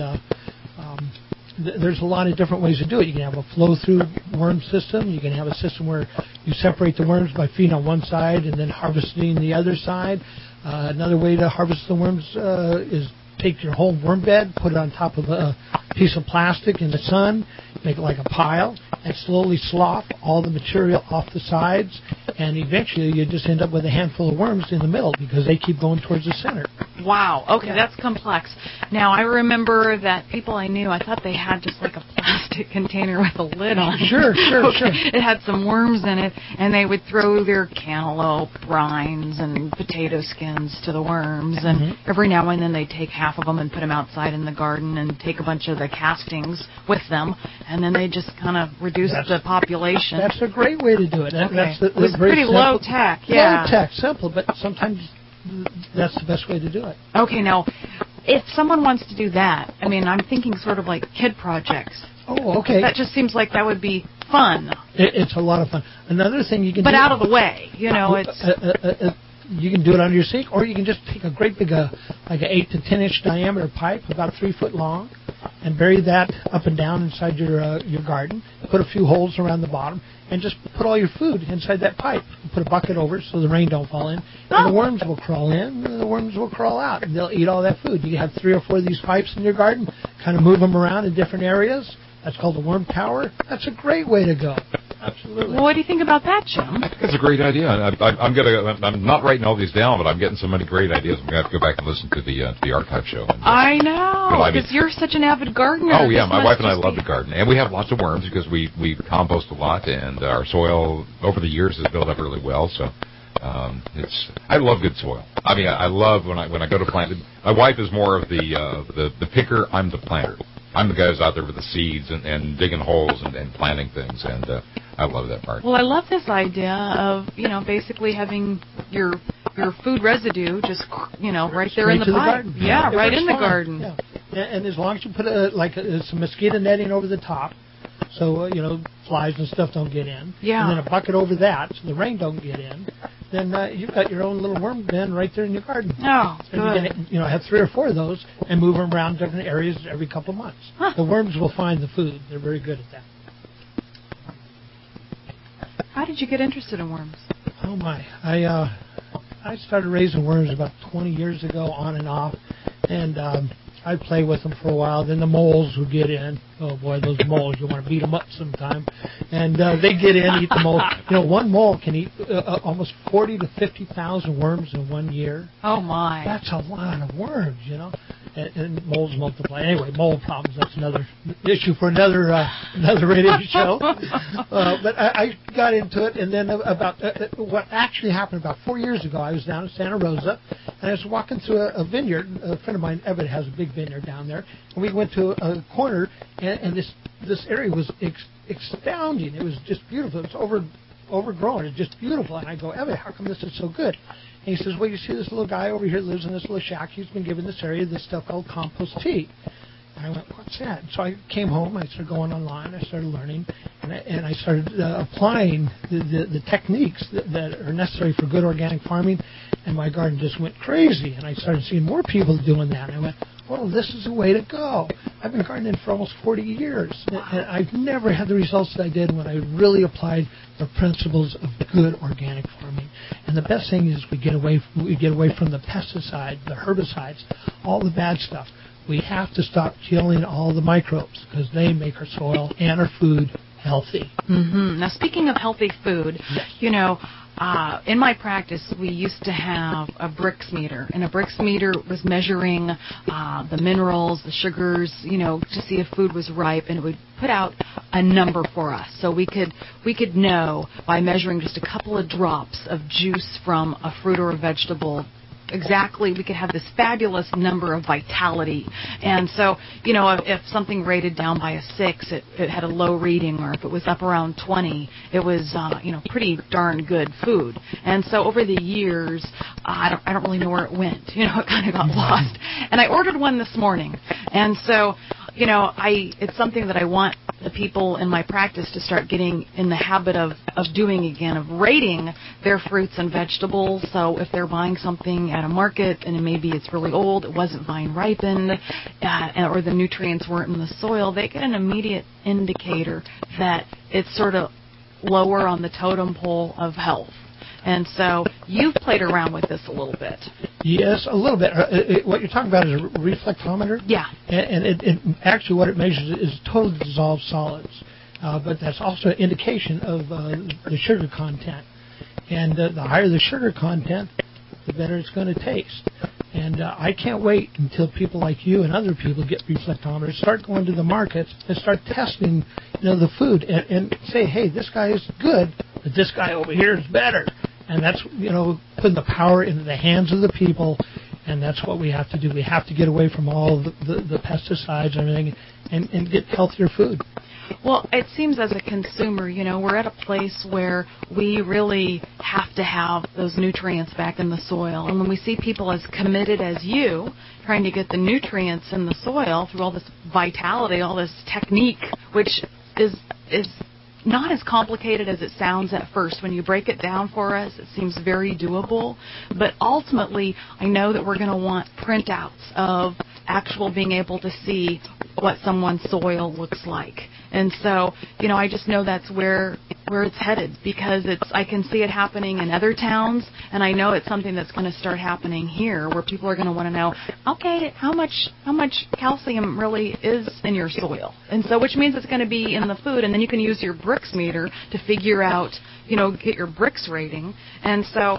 there's a lot of different ways to do it. You can have a flow-through worm system. You can have a system where you separate the worms by feeding on one side and then harvesting the other side. Another way to harvest the worms is take your whole worm bed, put it on top of a piece of plastic in the sun, make it like a pile, and slowly slough all the material off the sides, and eventually you just end up with a handful of worms in the middle because they keep going towards the center. Wow. Okay, that's complex. Now, I remember that people I knew, I thought they had just like a plastic container with a lid on it. Sure. It had some worms in it, and they would throw their cantaloupe rinds and potato skins to the worms, and every now and then they'd take half of them and put them outside in the garden and take a bunch of the castings with them, and then they just kind of reduce the population. That's a great way to do it. It was pretty low tech, Low tech, simple, but sometimes that's the best way to do it. Okay, now, if someone wants to do that, I mean, I'm thinking sort of like kid projects. Oh, okay. That just seems like that would be fun. It's a lot of fun. Another thing you can do... But out of the way, you know, it's... You can do it under your sink, or you can just take a great big, like an 8 to 10 inch diameter pipe, about 3 foot long, and bury that up and down inside your garden. Put a few holes around the bottom, and just put all your food inside that pipe. Put a bucket over it so the rain don't fall in, and the worms will crawl in, and the worms will crawl out, and they'll eat all that food. You have 3 or 4 of these pipes in your garden, kind of move them around in different areas. That's called a worm tower. That's a great way to go. Absolutely. Well, what do you think about that, Jim? That's a great idea. I'm not writing all these down, but I'm getting so many great ideas. I'm going to have to go back and listen to the archive show. I know, because you're such an avid gardener. Oh, yeah, my wife and I love to garden. And we have lots of worms because we compost a lot, and our soil over the years has built up really well. So I love good soil. I mean, I love when I go to plant. My wife is more of the picker. I'm the planter. I'm the guy who's out there with the seeds and digging holes and planting things, and I love that part. Well, I love this idea of, basically having your food residue just, right there in the pipe. Garden. Yeah, right in the garden. Yeah. And as long as you put some mosquito netting over the top, so, flies and stuff don't get in. Yeah. And then a bucket over that so the rain don't get in. Then you've got your own little worm den right there in your garden. Oh, and good. You can, have 3 or 4 of those and move them around different areas every couple of months. Huh. The worms will find the food. They're very good at that. How did you get interested in worms? Oh, my. I started raising worms about 20 years ago, on and off. And I'd play with them for a while. Then the moles would get in. Oh boy, those moles! You want to beat them up sometime. And they get in, eat the moles. One mole can eat almost 40 to 50,000 worms in 1 year. Oh my! That's a lot of worms, And moles multiply. Anyway, mole problems. That's another issue for another radio show. But I got into it, and then what actually happened about 4 years ago, I was down in Santa Rosa, and I was walking through a vineyard. A friend of mine, Evan, has a big vineyard down there, and we went to a corner, and this area was astounding. It was just beautiful. It was overgrown. It's just beautiful. And I go, Evan, how come this is so good? And he says, well, you see this little guy over here lives in this little shack. He's been given this area this stuff called compost tea. And I went, what's that? So I came home. I started going online. I started learning. And I started applying the techniques that are necessary for good organic farming. And my garden just went crazy. And I started seeing more people doing that. And I went, well, this is the way to go. I've been gardening for almost 40 years. And I've never had the results that I did when I really applied the principles of good organic farming. And the best thing is we get away from the pesticides, the herbicides, all the bad stuff. We have to stop killing all the microbes because they make our soil and our food healthy. Mm-hmm. Now, speaking of healthy food, in my practice, we used to have a Brix meter, and a Brix meter was measuring the minerals, the sugars, to see if food was ripe, and it would put out a number for us. So we could know by measuring just a couple of drops of juice from a fruit or a vegetable. Exactly, we could have this fabulous number of vitality. And so, if something rated down by a 6, it had a low reading, or if it was up around 20, it was, pretty darn good food. And so over the years, I don't really know where it went. It kind of got lost. And I ordered one this morning. And so, it's something that I want the people in my practice to start getting in the habit of doing again, of rating their fruits and vegetables. So if they're buying something at a market and maybe it's really old, it wasn't vine ripened, or the nutrients weren't in the soil, they get an immediate indicator that it's sort of lower on the totem pole of health. And so you've played around with this a little bit. Yes, a little bit. What you're talking about is a reflectometer. Yeah. And it actually what it measures is totally dissolved solids. But that's also an indication of the sugar content. And the higher the sugar content, the better it's going to taste. And I can't wait until people like you and other people get reflectometers, start going to the markets and start testing, the food and say, hey, this guy is good, but this guy over here is better. And that's, putting the power into the hands of the people, and that's what we have to do. We have to get away from all the pesticides and everything and get healthier food. Well, it seems as a consumer, we're at a place where we really have to have those nutrients back in the soil. And when we see people as committed as you, trying to get the nutrients in the soil through all this vitality, all this technique, which is not as complicated as it sounds at first. When you break it down for us, it seems very doable. But ultimately, I know that we're going to want printouts of actual being able to see what someone's soil looks like. And so, I just know that's where it's headed, because I can see it happening in other towns, and I know it's something that's going to start happening here, where people are going to want to know, okay, how much calcium really is in your soil, and so which means it's going to be in the food, and then you can use your Brix meter to figure out, get your Brix rating, and so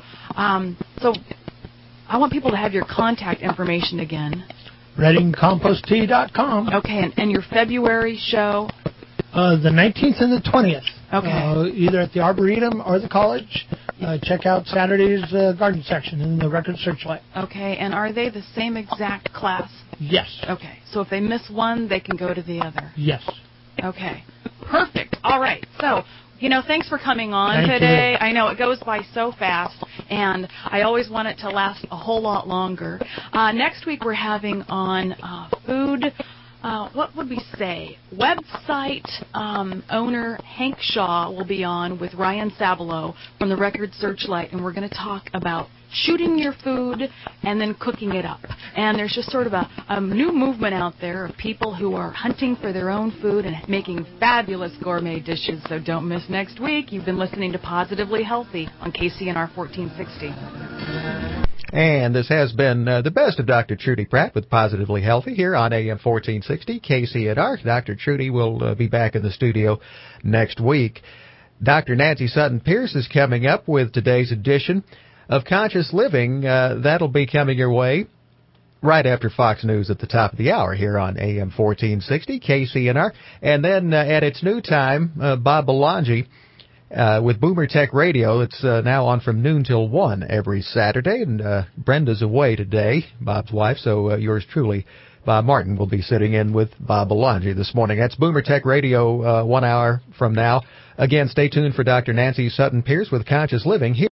I want people to have your contact information again. ReadingCompostTea.com. Okay, and your February show? The 19th and the 20th. Okay. Either at the Arboretum or the college. Check out Saturday's garden section in the Record Searchlight. Okay, and are they the same exact class? Yes. Okay, so if they miss one, they can go to the other? Yes. Okay, perfect. All right, so... thanks for coming on Thank today. You. I know it goes by so fast, and I always want it to last a whole lot longer. Next week we're having on food, what would we say? Website owner Hank Shaw will be on with Ryan Sabalow from the Record Searchlight, and we're going to talk about shooting your food and then cooking it up. And there's just sort of a new movement out there of people who are hunting for their own food and making fabulous gourmet dishes. So don't miss next week. You've been listening to Positively Healthy on KCNR 1460. And this has been the best of Dr. Trudy Pratt with Positively Healthy here on AM 1460 KCNR. Dr. Trudy will be back in the studio next week. Dr. Nancy Sutton Pierce is coming up with today's edition of Conscious Living. That'll be coming your way right after Fox News at the top of the hour here on AM 1460 KCNR. And then at its new time, Bob Belangi with Boomer Tech Radio. It's now on from noon till 1 every Saturday. And Brenda's away today, Bob's wife, so yours truly, Bob Martin, will be sitting in with Bob Belangi this morning. That's Boomer Tech Radio 1 hour from now. Again, stay tuned for Dr. Nancy Sutton Pierce with Conscious Living here.